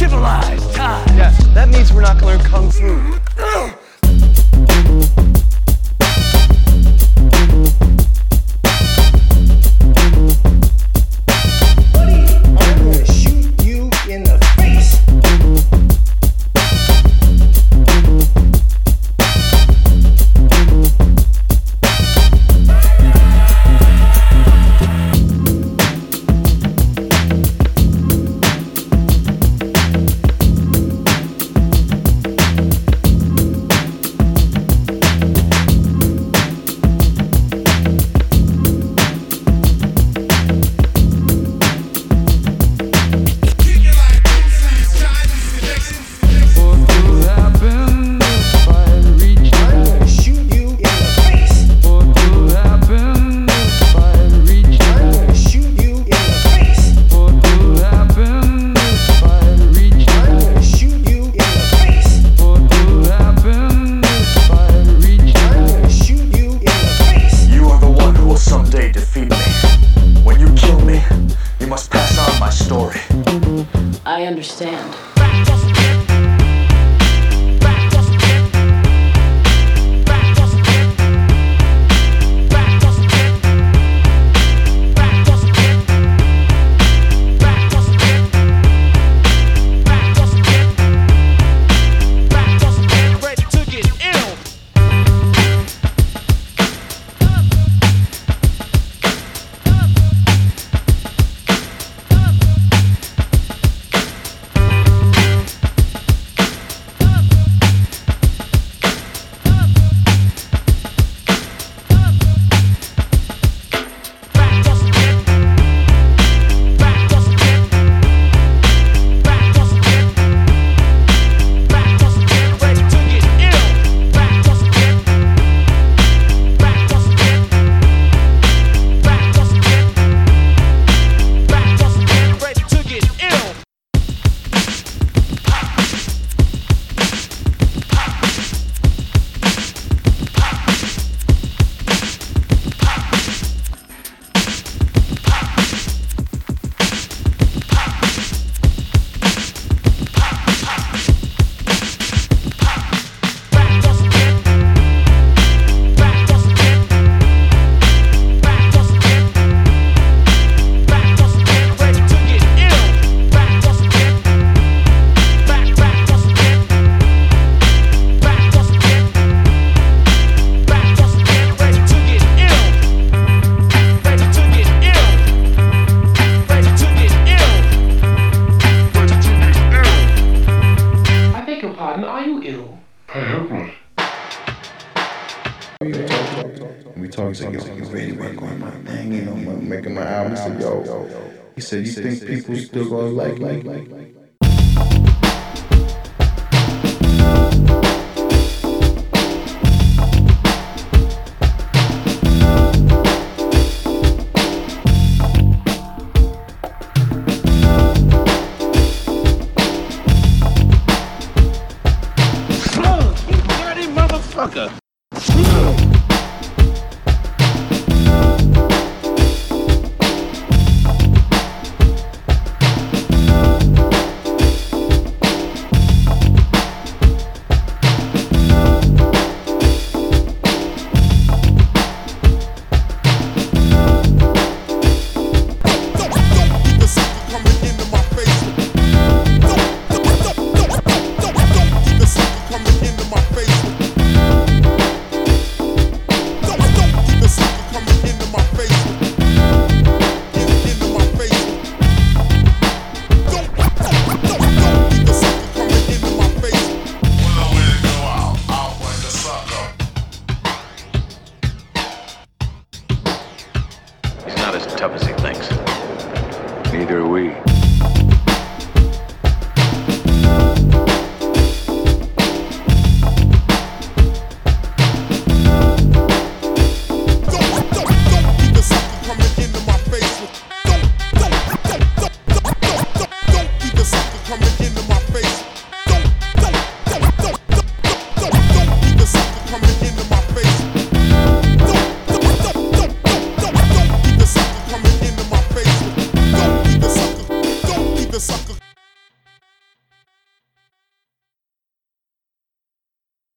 civilized time. Yeah, that means we're not gonna learn Kung Fu. I'm gonna shoot you in the face. I understand. Are you ill? We talking, he said, yo, you ready to work on my thing, you know, making my album. I said, yo, he said, you think people still gonna like me? Motherfucker.